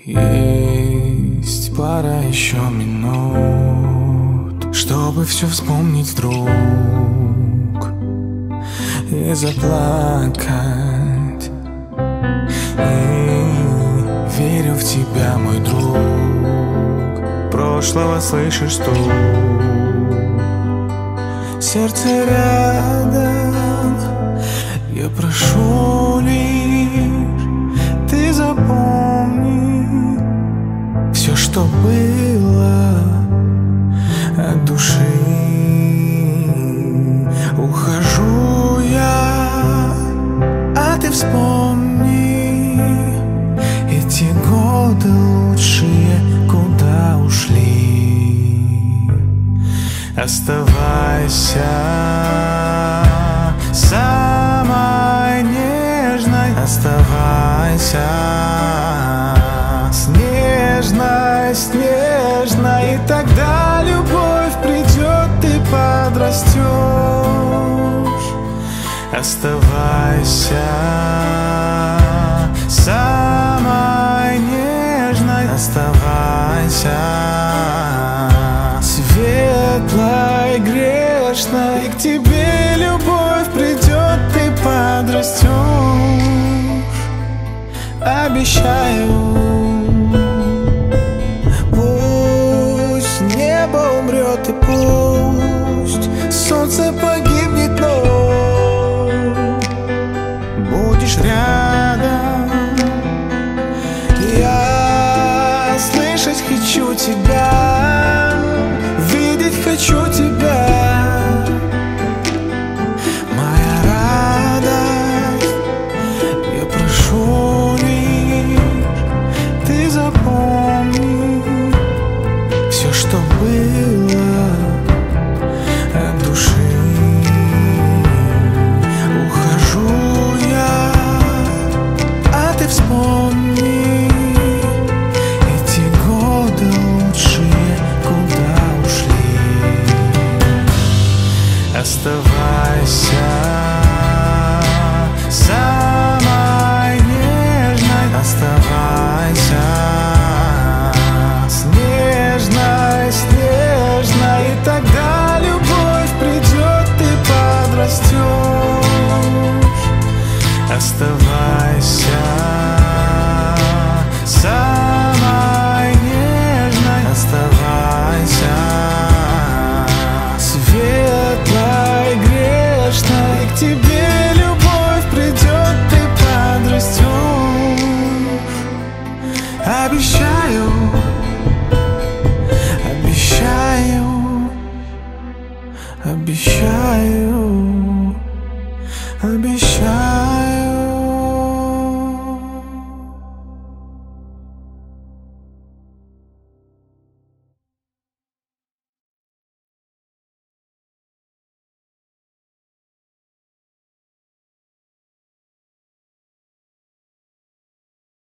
Есть пара еще минут, чтобы все вспомнить вдруг и заплакать. И верю в тебя, мой друг. Прошлого слышишь стук, сердце рядом. Я прошу лишь, ты запомни все, что было от души. Ухожу я, а ты вспомни эти годы лучшие, куда ушли. Оставайся самой нежной, оставайся снежной, снежной. И тогда любовь придет, ты подрастешь. Оставайся самой нежной, оставайся светлой, грешной. И к тебе любовь придет, ты подрастешь. Обещаю, пусть небо умрет и пусть солнце погибнет, но будешь рядом. Я слышать хочу тебя, видеть хочу тебя. Моя радость, я прошу лишь, ты запомни все, что было от души. Ухожу я, а ты вспомни эти годы лучшие, куда ушли. Оставайся самой нежной, оставайся снежной, снежной. И тогда любовь придет, ты подрастешь. Оставайся самой нежной, оставайся светлой, грешной. И к тебе любовь придет, ты подрастешь. Обещаю, обещаю, обещаю, обещаю.